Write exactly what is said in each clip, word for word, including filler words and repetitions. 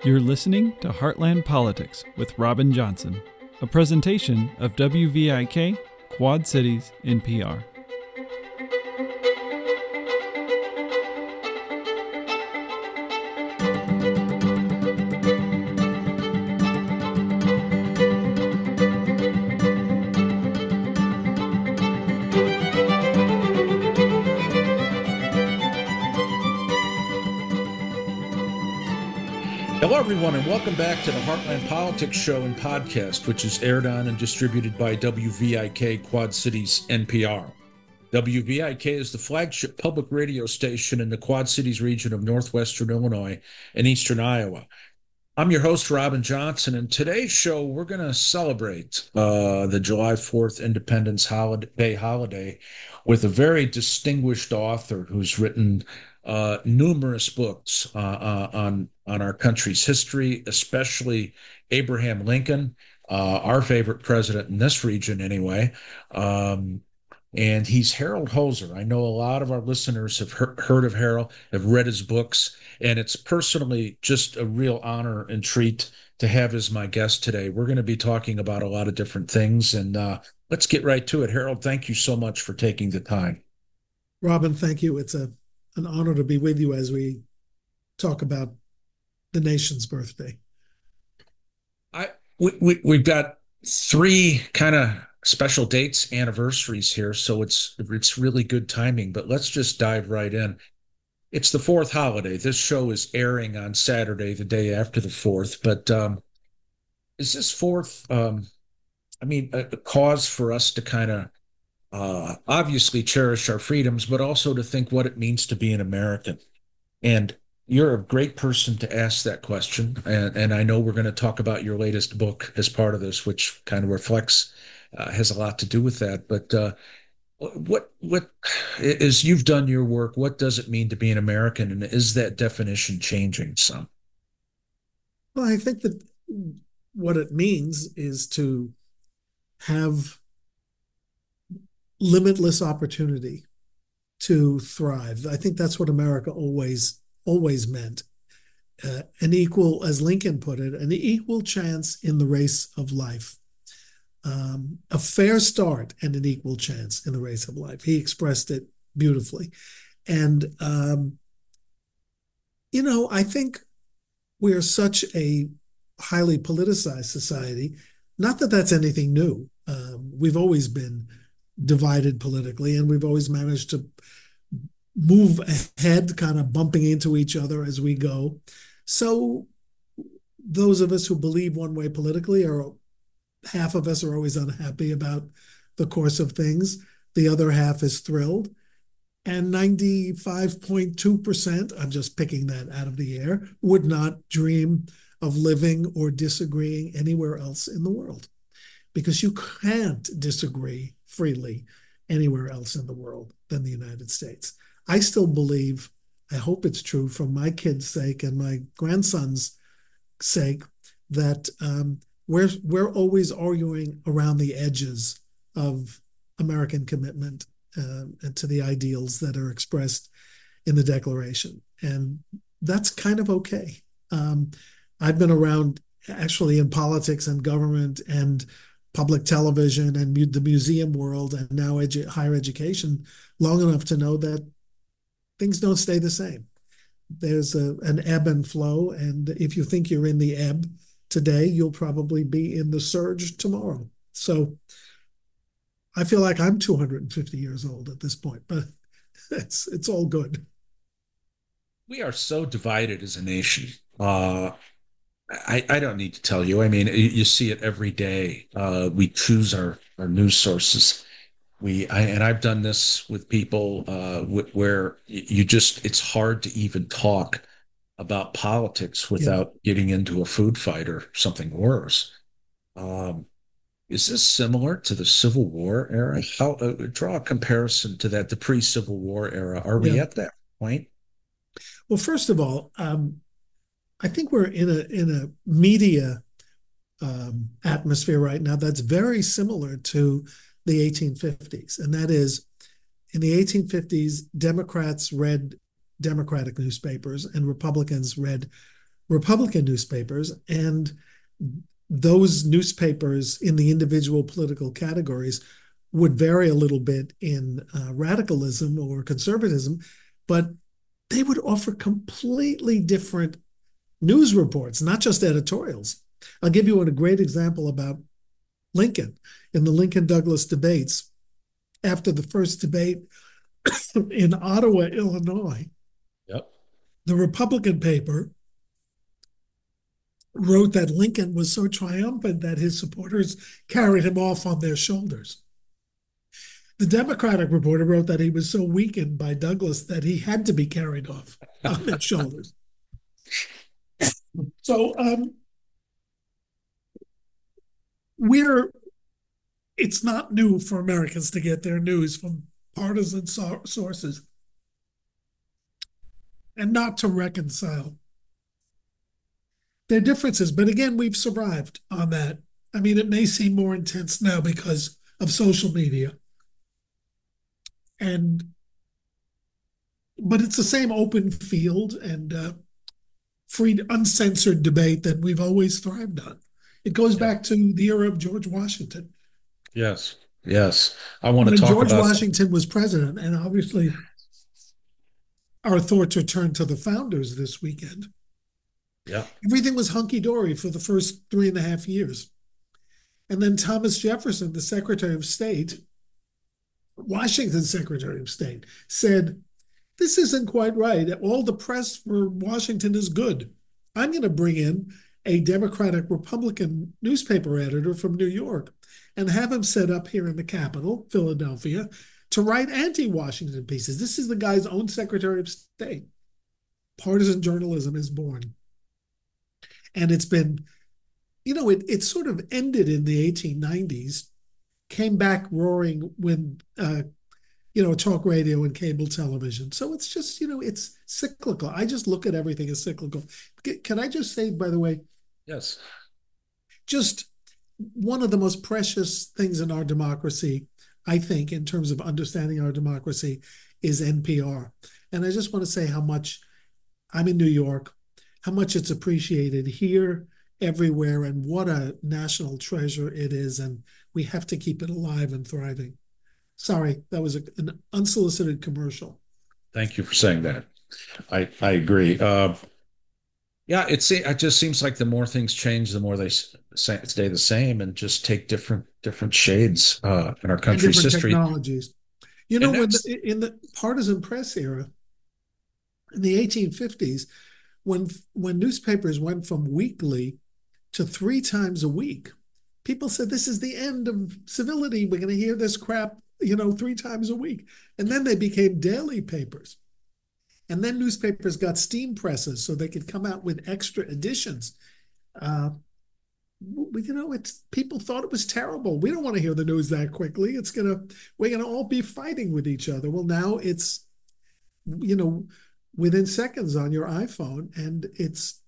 You're listening to Heartland Politics with Robin Johnson, a presentation of W V I K, Quad Cities N P R. Hello, everyone, and welcome back to the Heartland Politics Show and podcast, which is aired on and distributed by W V I K Quad Cities N P R. W V I K is the flagship public radio station in the Quad Cities region of northwestern Illinois and eastern Iowa. I'm your host, Robin Johnson, and today's show, we're going to celebrate uh, the July fourth Independence holiday, Day holiday with a very distinguished author who's written uh, numerous books uh, uh, on on our country's history, especially Abraham Lincoln, uh, our favorite president in this region anyway. Um, and he's Harold Hoser. I know a lot of our listeners have he- heard of Harold, have read his books, and it's personally just a real honor and treat to have as my guest today. We're going to be talking about a lot of different things, and uh, let's get right to it. Harold, thank you so much for taking the time. Robin, thank you. It's a an honor to be with you as we talk about the nation's birthday. I we, we we've got three kind of special dates, anniversaries here, so it's it's really good timing. But let's just dive right in. It's the fourth holiday. This show is airing on Saturday, the day after the fourth. But um, is this fourth? Um, I mean, a, a cause for us to kind of uh, obviously cherish our freedoms, but also to think what it means to be an American. And you're a great person to ask that question, and, and I know we're going to talk about your latest book as part of this, which kind of reflects, uh, has a lot to do with that. But uh, what, what, as you've done your work, what does it mean to be an American, and is that definition changing some? Well, I think that what it means is to have limitless opportunity to thrive. I think that's what America always always meant. Uh, an equal, as Lincoln put it, an equal chance in the race of life. Um, a fair start and an equal chance in the race of life. He expressed it beautifully. And, um, you know, I think we're such a highly politicized society. Not that that's anything new. Um, we've always been divided politically, and we've always managed to move ahead, kind of bumping into each other as we go. So those of us who believe one way politically, are half of us are always unhappy about the course of things. The other half is thrilled. And ninety-five point two percent, I'm just picking that out of the air, would not dream of living or disagreeing anywhere else in the world. Because you can't disagree freely anywhere else in the world than the United States. I still believe, I hope it's true for my kids' sake and my grandson's sake, that um, we're we're always arguing around the edges of American commitment uh, to the ideals that are expressed in the Declaration. And that's kind of okay. Um, I've been around actually in politics and government and public television and mu- the museum world and now edu- higher education long enough to know that things don't stay the same. There's a, an ebb and flow, and if you think you're in the ebb today, you'll probably be in the surge tomorrow. So I feel like I'm two hundred fifty years old at this point, but it's it's all good. We are so divided as a nation. Uh, I, I don't need to tell you. I mean, you, you see it every day. Uh, we choose our, our news sources. We I, and I've done this with people uh, w- where you just it's hard to even talk about politics without yeah. getting into a food fight or something worse. Um, is this similar to the Civil War era? How uh, draw a comparison to that, the pre-Civil War era? Are we yeah. at that point? Well, first of all, um, I think we're in a in a media um, atmosphere right now that's very similar to the eighteen fifties. And that is, in the eighteen fifties, Democrats read Democratic newspapers and Republicans read Republican newspapers, and those newspapers in the individual political categories would vary a little bit in uh, radicalism or conservatism, but they would offer completely different news reports, not just editorials. I'll give you a great example about Lincoln. In the Lincoln-Douglas debates, after the first debate in Ottawa, Illinois, Yep. the Republican paper wrote that Lincoln was so triumphant that his supporters carried him off on their shoulders. The Democratic reporter wrote that he was so weakened by Douglas that he had to be carried off on their shoulders. So um, we're, it's not new for Americans to get their news from partisan so- sources and not to reconcile their differences. But again, we've survived on that. I mean, it may seem more intense now because of social media. And, but it's the same open field and uh, free, uncensored debate that we've always thrived on. It goes Yeah. back to the era of George Washington. Yes. Yes. I want to When talk George about Washington was president, and obviously our thoughts are turned to the founders this weekend. Yeah. Everything was hunky-dory for the first three and a half years. And then Thomas Jefferson, the Secretary of State, Washington's Secretary of State, said, this isn't quite right. All the press for Washington is good. I'm going to bring in a Democratic Republican newspaper editor from New York and have him set up here in the capital, Philadelphia, to write anti-Washington pieces. This is the guy's own Secretary of State. Partisan journalism is born. And it's been, you know, it, it sort of ended in the eighteen nineties, came back roaring when, uh, you know, talk radio and cable television. So it's just, you know, it's cyclical. I just look at everything as cyclical. Can I just say, by the way? Yes. Just one of the most precious things in our democracy, I think, in terms of understanding our democracy, is N P R. And I just want to say how much I'm in New York, how much it's appreciated here, everywhere, and what a national treasure it is. And we have to keep it alive and thriving. Sorry, that was a, an unsolicited commercial. Thank you for saying that. I, I agree. Uh, yeah, it's, it just seems like the more things change, the more they stay the same and just take different different shades uh, in our country's different history. Technologies. You know, when the, in the partisan press era, in the eighteen fifties, when when newspapers went from weekly to three times a week, people said, this is the end of civility. We're going to hear this crap, you know, three times a week. And then they became daily papers. And then newspapers got steam presses so they could come out with extra editions. Uh, you know, it's people thought it was terrible. We don't want to hear the news that quickly. It's gonna we're gonna all be fighting with each other. Well, now it's, you know, within seconds on your iPhone, and it's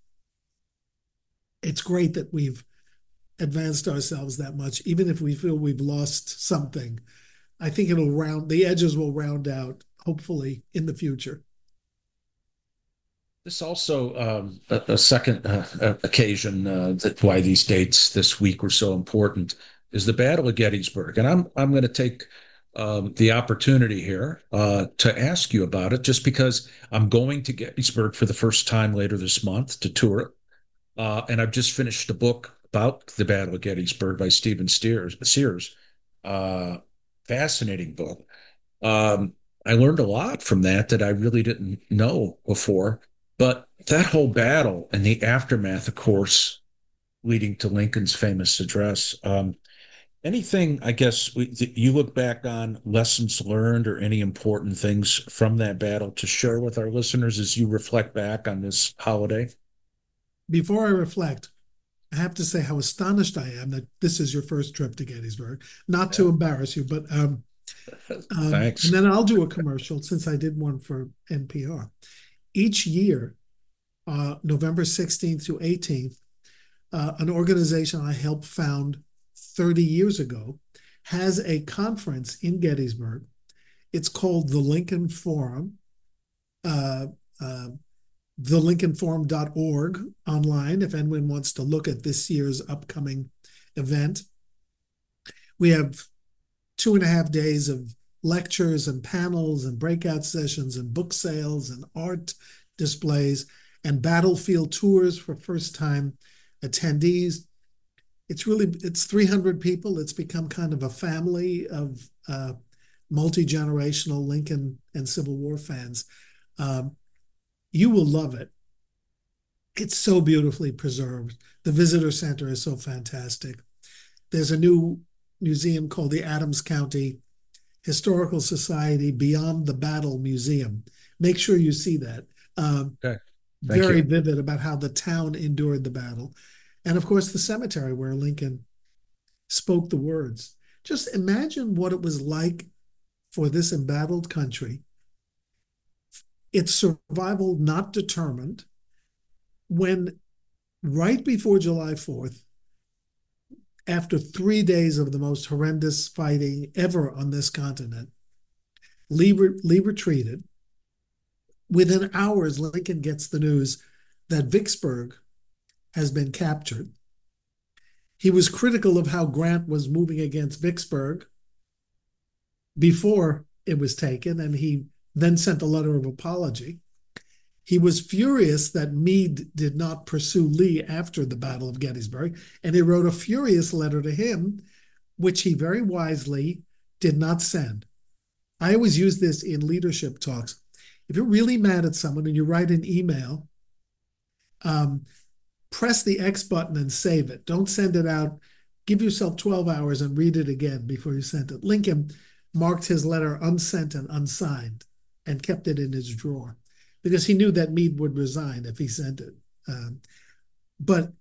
it's great that we've advanced ourselves that much. Even if we feel we've lost something, I think it'll round the edges will round out, hopefully, in the future. This also um, a, a second uh, occasion uh, that why these dates this week were so important is the Battle of Gettysburg, and I'm I'm going to take um, the opportunity here uh, to ask you about it, just because I'm going to Gettysburg for the first time later this month to tour it, uh, and I've just finished a book about the Battle of Gettysburg by Stephen Sears. Sears, uh, fascinating book. Um, I learned a lot from that that I really didn't know before. But that whole battle and the aftermath, of course, leading to Lincoln's famous address. Um, anything, I guess, we, you look back on lessons learned or any important things from that battle to share with our listeners as you reflect back on this holiday? Before I reflect, I have to say how astonished I am that this is your first trip to Gettysburg. Not to yeah. embarrass you, but um, um, thanks. And then I'll do a commercial since I did one for N P R. Each year, uh, November sixteenth through eighteenth, uh, an organization I helped found thirty years ago has a conference in Gettysburg. It's called the Lincoln Forum. Uh, uh, the lincoln forum dot org online if anyone wants to look at this year's upcoming event. We have two and a half days of lectures and panels and breakout sessions and book sales and art displays and battlefield tours for first-time attendees. It's really, it's three hundred people. It's become kind of a family of uh, multi-generational Lincoln and Civil War fans. Um, you will love it. It's so beautifully preserved. The visitor center is so fantastic. There's a new museum called the Adams County Historical Society Beyond the Battle Museum. Make sure you see that. Um, okay. Thank very you. vivid about how the town endured the battle. And of course, the cemetery where Lincoln spoke the words. Just imagine what it was like for this embattled country, its survival not determined, when right before July fourth, after three days of the most horrendous fighting ever on this continent, Lee, re- Lee retreated. Within hours, Lincoln gets the news that Vicksburg has been captured. He was critical of how Grant was moving against Vicksburg before it was taken, and he then sent a letter of apology. He was furious that Meade did not pursue Lee after the Battle of Gettysburg, and he wrote a furious letter to him, which he very wisely did not send. I always use this in leadership talks. If you're really mad at someone and you write an email, um, press the X button and save it. Don't send it out. Give yourself twelve hours and read it again before you send it. Lincoln marked his letter unsent and unsigned and kept it in his drawer because he knew that Meade would resign if he sent it. Um, but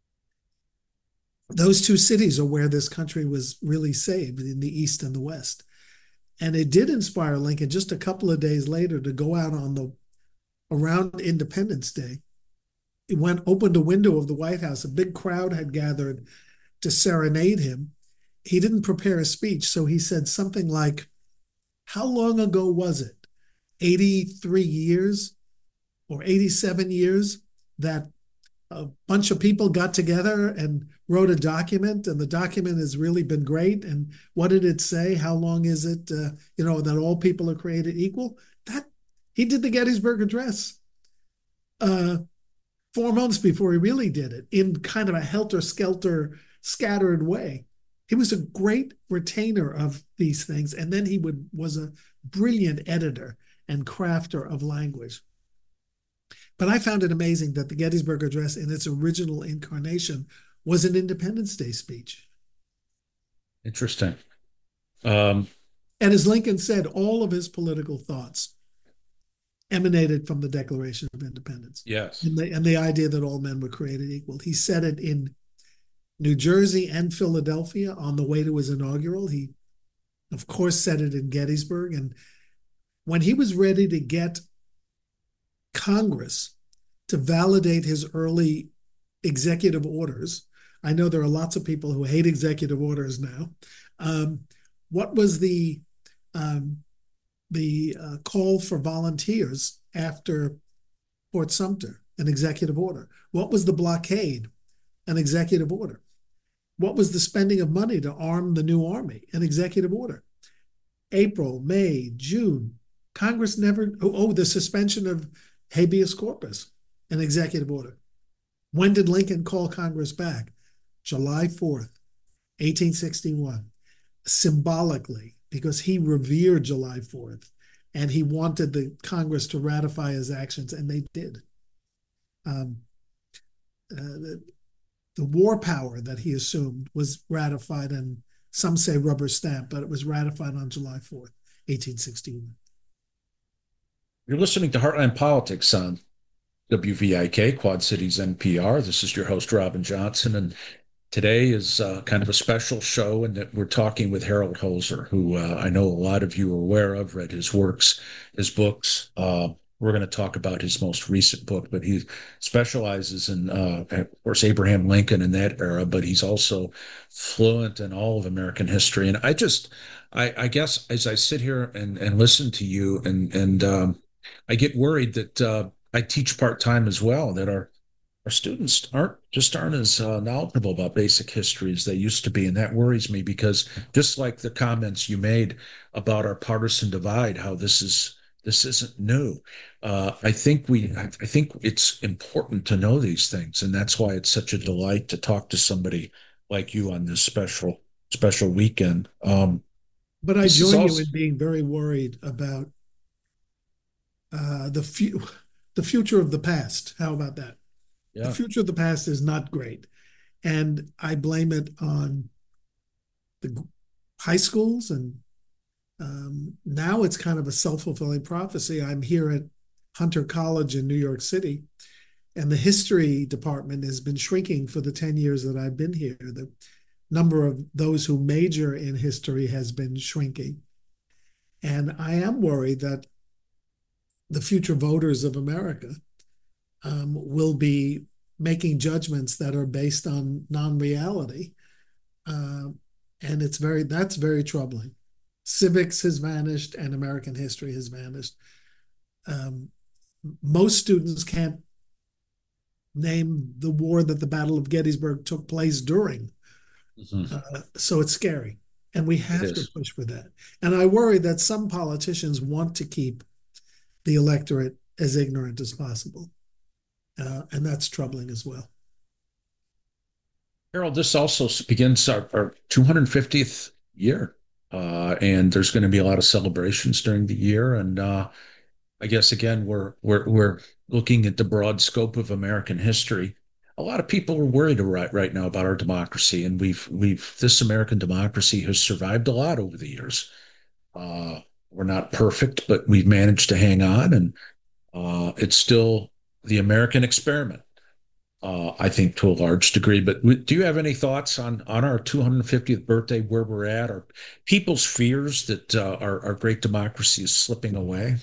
those two cities are where this country was really saved, in the East and the West. And it did inspire Lincoln just a couple of days later to go out on the around Independence Day. He went, opened a window of the White House. A big crowd had gathered to serenade him. He didn't prepare a speech, so he said something like, how long ago was it? eighty-three years or eighty-seven years that a bunch of people got together and wrote a document, and the document has really been great. And what did it say? How long is it? Uh, you know, that all people are created equal? That he did the Gettysburg Address uh, four months before he really did it, in kind of a helter-skelter, scattered way. He was a great retainer of these things, and then he would was a brilliant editor and crafter of language. But I found it amazing that the Gettysburg Address in its original incarnation was an Independence Day speech. Interesting. Um, and as Lincoln said, all of his political thoughts emanated from the Declaration of Independence. Yes. And the, and the idea that all men were created equal. He said it in New Jersey and Philadelphia on the way to his inaugural. He, of course, said it in Gettysburg. And when he was ready to get Congress to validate his early executive orders, I know there are lots of people who hate executive orders now. Um, what was the um, the uh, call for volunteers after Fort Sumter? An executive order. What was the blockade? An executive order. What was the spending of money to arm the new army? An executive order. April, May, June. Congress never, oh, oh, the suspension of habeas corpus, an executive order. When did Lincoln call Congress back? July fourth, eighteen sixty-one. Symbolically, because he revered July fourth and he wanted the Congress to ratify his actions, and they did. Um, uh, the, the war power that he assumed was ratified, and some say rubber stamp, but it was ratified on July fourth, eighteen sixty-one. You're listening to Heartland Politics on W V I K, Quad Cities N P R. This is your host, Robin Johnson, and today is uh, kind of a special show in that we're talking with Harold Holzer, who uh, I know a lot of you are aware of, read his works, his books. Uh, we're going to talk about his most recent book, but he specializes in, uh, of course, Abraham Lincoln in that era, but he's also fluent in all of American history. And I just, I, I guess as I sit here and, and listen to you and, and um, I get worried that uh, I teach part-time as well, that our our students aren't just aren't as uh, knowledgeable about basic history as they used to be, and that worries me because just like the comments you made about our partisan divide, how this is this isn't new. Uh, I think we I, I think it's important to know these things, and that's why it's such a delight to talk to somebody like you on this special special weekend. Um, But I this is join you also in being very worried about uh, the fu- the future of the past. How about that? The yeah. future of the past is not great, and I blame it on the high schools, and um, now it's kind of a self-fulfilling prophecy. I'm here at Hunter College in New York City, and the history department has been shrinking for the ten years that I've been here. The number of those who major in history has been shrinking. And I am worried that the future voters of America um, will be making judgments that are based on non-reality. Uh, and it's very, that's very troubling. Civics has vanished and American history has vanished. Um, most students can't name the war that the Battle of Gettysburg took place during. Mhm. Uh, so it's scary. And we It have to is. push for that. And I worry that some politicians want to keep the electorate as ignorant as possible. Uh, and that's troubling as well. Harold, this also begins our, our two hundred fiftieth year. Uh, and there's going to be a lot of celebrations during the year. And uh, I guess again, we're we're we're looking at the broad scope of American history. A lot of people are worried right right now about our democracy, and we've we've this American democracy has survived a lot over the years. Uh, we're not perfect, but we've managed to hang on, and uh, it's still the American experiment. Uh, I think to a large degree. But do you have any thoughts on on our two hundred fiftieth birthday, where we're at, or people's fears that uh, our our great democracy is slipping away?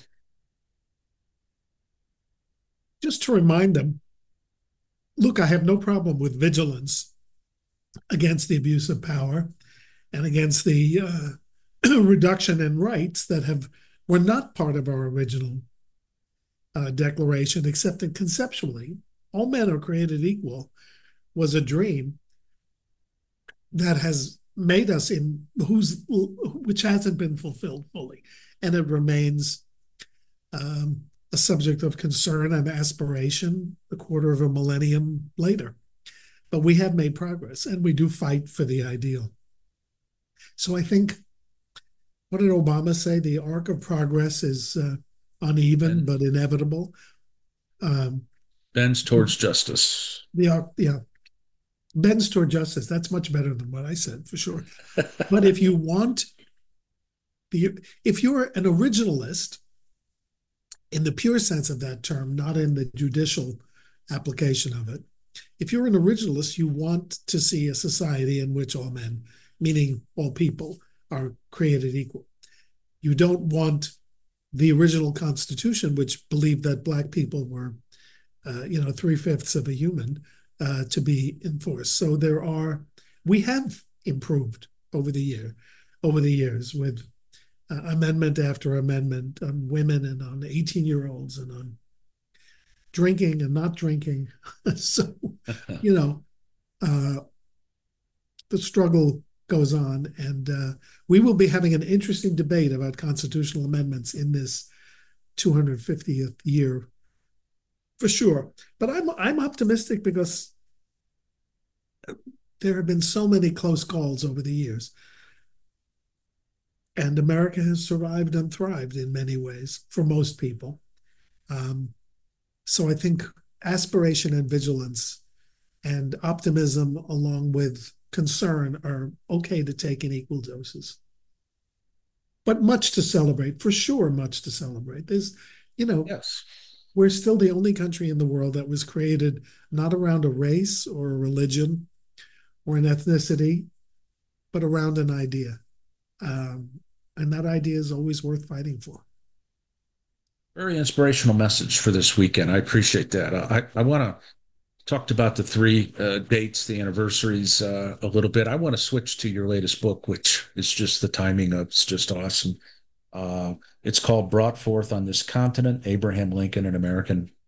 Just to remind them, look, I have no problem with vigilance against the abuse of power and against the uh, reduction in rights that have were not part of our original uh, declaration, except that conceptually, all men are created equal was a dream that has made us in who's which hasn't been fulfilled fully, and it remains um, a subject of concern and aspiration a quarter of a millennium later. But we have made progress, and we do fight for the ideal. So I think, what did Obama say? The arc of progress is uh, uneven And but inevitable. Um, bends towards justice. the arc, yeah, bends toward justice. That's much better than what I said, for sure. But if you want the, if you're an originalist in the pure sense of that term, not in the judicial application of it, if you're an originalist, you want to see a society in which all men, meaning all people, are created equal. You don't want the original Constitution, which believed that Black people were, uh, you know, three-fifths of a human, uh, to be enforced. So there are, we have improved over the year, over the years with uh, amendment after amendment on women and on eighteen-year-olds and on drinking and not drinking. So, you know, uh, the struggle goes on, and uh, we will be having an interesting debate about constitutional amendments in this two hundred fiftieth year, for sure. But I'm I'm optimistic because there have been so many close calls over the years, and America has survived and thrived in many ways for most people. Um, so I think aspiration and vigilance and optimism, along with concern, are okay to take in equal doses. But much to celebrate, for sure, much to celebrate. There's, you know, Yes. we're still the only country in the world that was created not around a race or a religion or an ethnicity, but around an idea. Um, and that idea is always worth fighting for. Very inspirational message for this weekend. I appreciate that. Uh, I, I want to talk about the three uh, dates, the anniversaries uh, a little bit. I want to switch to your latest book, which is just the timing of it's just awesome. Uh, it's called Brought Forth on This Continent, Abraham Lincoln, an American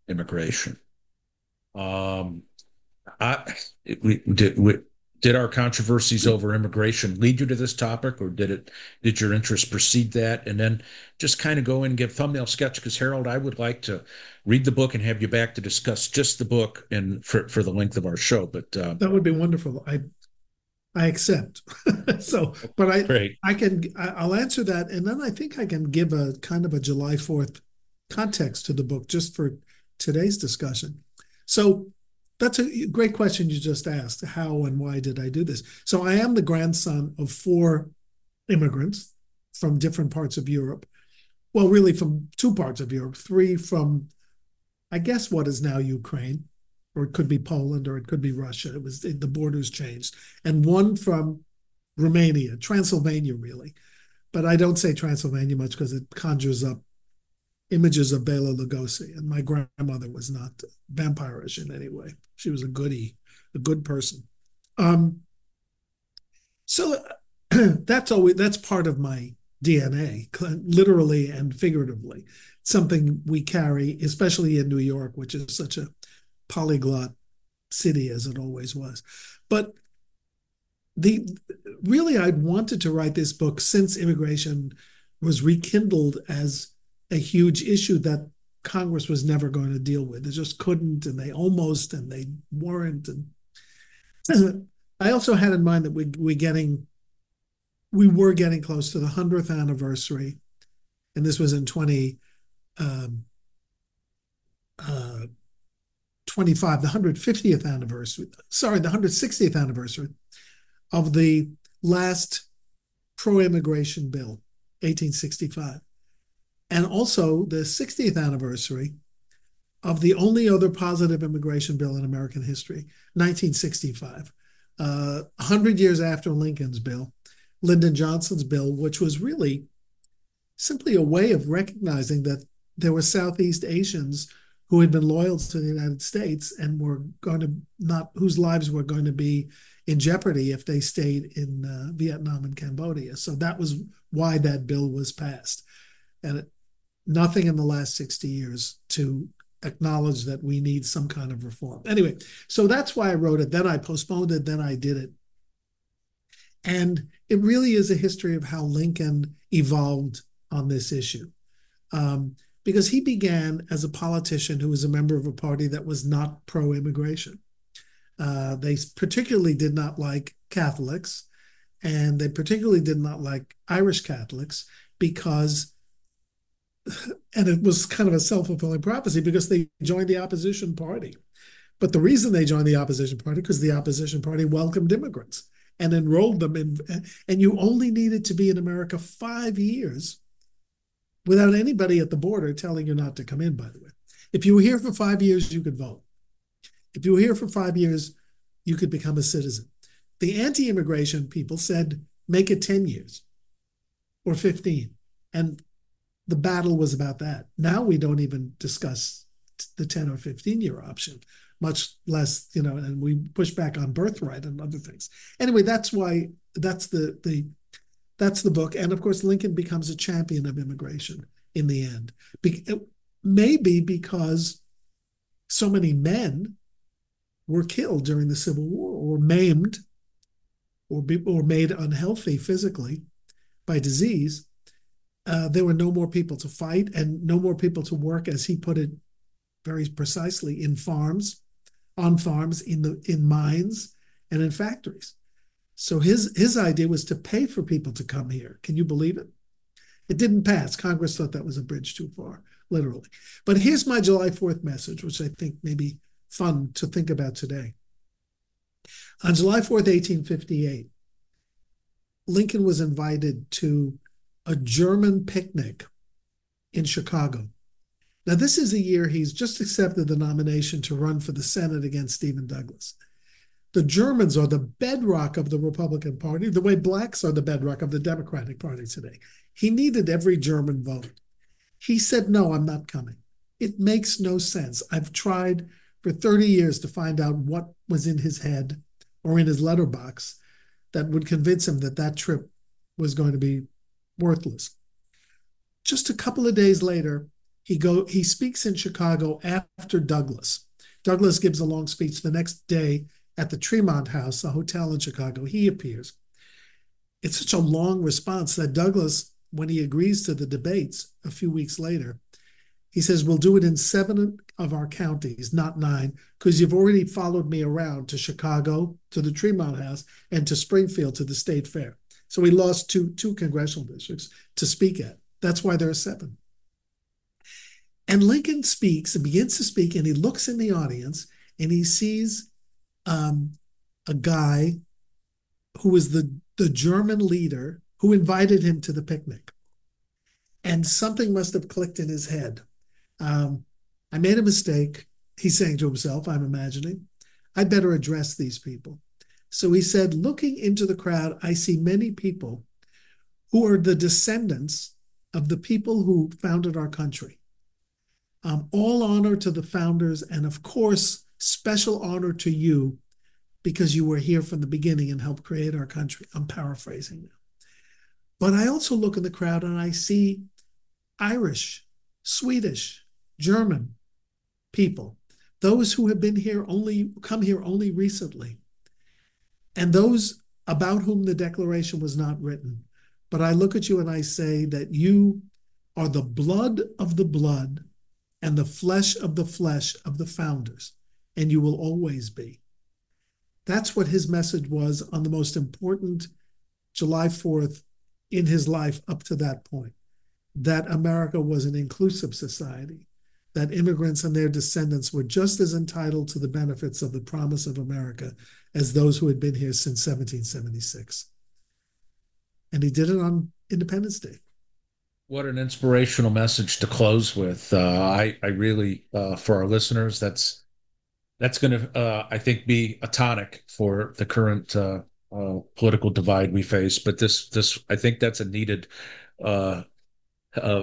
immigration. Um, I it, we did we, did our controversies over immigration lead you to this topic, or did it did your interest precede that? And then just kind of go in and give thumbnail sketch, because Harold, I would like to read the book and have you back to discuss just the book and for for the length of our show. But uh, That would be wonderful. I I accept. So, but I great. I can I'll answer that, and then I think I can give a kind of a July fourth context to the book just for today's discussion. So that's a great question you just asked. How and why did I do this? So I am the grandson of four immigrants from different parts of Europe. Well, really from two parts of Europe, three from, I guess, what is now Ukraine, or it could be Poland, or it could be Russia. It was the borders changed, and one from Romania, Transylvania, really. But I don't say Transylvania much because it conjures up images of Bela Lugosi, and my grandmother was not vampirish in any way. She was a goodie, a good person. Um, so that's always that's part of my D N A, literally and figuratively. Something we carry, especially in New York, which is such a polyglot city as it always was. But the really, I'd wanted to write this book since immigration was rekindled as a huge issue that Congress was never going to deal with. They just couldn't, and they almost, and they weren't. And I also had in mind that we we getting we were getting close to the hundredth anniversary, and this was in twenty um, uh, twenty-five, the one hundred fiftieth anniversary. Sorry, the one hundred sixtieth anniversary of the last pro-immigration bill, eighteen sixty-five. And also the sixtieth anniversary of the only other positive immigration bill in American history, nineteen sixty-five. Uh, one hundred years after Lincoln's bill, Lyndon Johnson's bill, which was really simply a way of recognizing that there were Southeast Asians who had been loyal to the United States and were going to not, whose lives were going to be in jeopardy if they stayed in uh, Vietnam and Cambodia. So that was why that bill was passed. And it, nothing in the last sixty years to acknowledge that we need some kind of reform. Anyway, so that's why I wrote it. Then I postponed it. Then I did it. And it really is a history of how Lincoln evolved on this issue. Um, because he began as a politician who was a member of a party that was not pro-immigration. Uh, they particularly did not like Catholics, and they particularly did not like Irish Catholics because, and it was kind of a self-fulfilling prophecy, because they joined the opposition party. But the reason they joined the opposition party, because the opposition party welcomed immigrants and enrolled them in, and you only needed to be in America five years without anybody at the border telling you not to come in, by the way. If you were here for five years, you could vote. If you were here for five years, you could become a citizen. The anti-immigration people said, make it ten years or fifteen. And the battle was about that. Now we don't even discuss the ten or fifteen year option, much less, you know, and we push back on birthright and other things. Anyway, that's why, that's the, the, that's the book. And of course, Lincoln becomes a champion of immigration in the end. Be, maybe because so many men were killed during the Civil War, or maimed, or, be, or made unhealthy physically by disease. Uh, there were no more people to fight and no more people to work, as he put it very precisely, in farms, on farms, in the in mines, and in factories. So his his idea was to pay for people to come here. Can you believe it? It didn't pass. Congress thought that was a bridge too far, literally. But here's my July fourth message, which I think may be fun to think about today. On July fourth, eighteen fifty-eight, Lincoln was invited to a German picnic in Chicago. Now, this is a year he's just accepted the nomination to run for the Senate against Stephen Douglas. The Germans are the bedrock of the Republican Party, the way blacks are the bedrock of the Democratic Party today. He needed every German vote. He said, no, I'm not coming. It makes no sense. I've tried for thirty years to find out what was in his head or in his letterbox that would convince him that that trip was going to be worthless. Just a couple of days later, He go he speaks in Chicago after Douglass. Douglass gives a long speech the next day at the Tremont House, a hotel in Chicago. He appears. It's such a long response that Douglass, when he agrees to the debates a few weeks later, he says, we'll do it in seven of our counties, not nine, because you've already followed me around to Chicago, to the Tremont House, and to Springfield, to the State Fair. So he lost two, two congressional districts to speak at. That's why there are seven. And Lincoln speaks and begins to speak, and he looks in the audience, and he sees um, a guy who was the, the German leader who invited him to the picnic. And something must have clicked in his head. Um, I made a mistake, he's saying to himself, I'm imagining. I'd better address these people. So he said, looking into the crowd, I see many people who are the descendants of the people who founded our country. Um, all honor to the founders, and of course, special honor to you because you were here from the beginning and helped create our country. I'm paraphrasing now. But I also look in the crowd and I see Irish, Swedish, German people, those who have been here only, come here only recently, and those about whom the Declaration was not written. But I look at you and I say that you are the blood of the blood and the flesh of the flesh of the founders, and you will always be. That's what his message was on the most important July fourth in his life up to that point, that America was an inclusive society, that immigrants and their descendants were just as entitled to the benefits of the promise of America as those who had been here since seventeen seventy-six. And he did it on Independence Day. What an inspirational message to close with. Uh, I, I really, uh, for our listeners, that's that's going to, uh, I think, be a tonic for the current uh, uh, political divide we face. But this, this, I think, that's a needed. Uh, uh,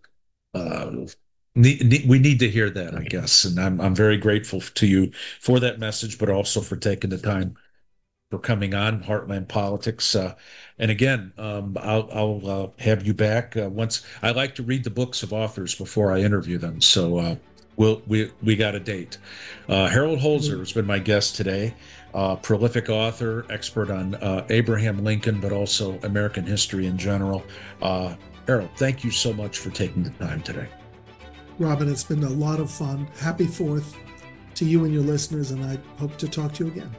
uh, need, need, we need to hear that, I guess, and I'm I'm very grateful to you for that message, but also for taking the time for coming on Heartland Politics. Uh, and again, um, I'll, I'll uh, have you back uh, once. I like to read the books of authors before I interview them. So uh, we'll, we we got a date. Uh, Harold Holzer has been my guest today, uh, prolific author, expert on uh, Abraham Lincoln, but also American history in general. Uh, Harold, thank you so much for taking the time today. Robin, it's been a lot of fun. Happy fourth to you and your listeners, and I hope to talk to you again.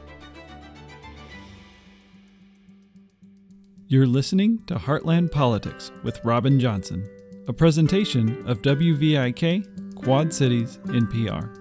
You're listening to Heartland Politics with Robin Johnson, a presentation of W V I K, Quad Cities N P R.